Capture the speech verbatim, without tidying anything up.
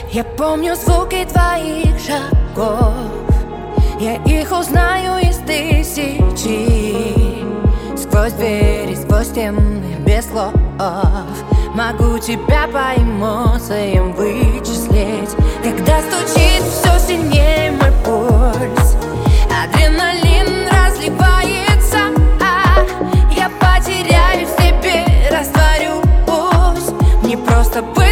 Я помню звуки твоих шагов, я их узнаю из тысячи. Сквозь двери, сквозь стены, без слов могу тебя по эмоциям вычислить. Когда стучит все сильнее мой пульс, адреналин разливается, а я потеряюсь в тебе, растворюсь. Мне просто быть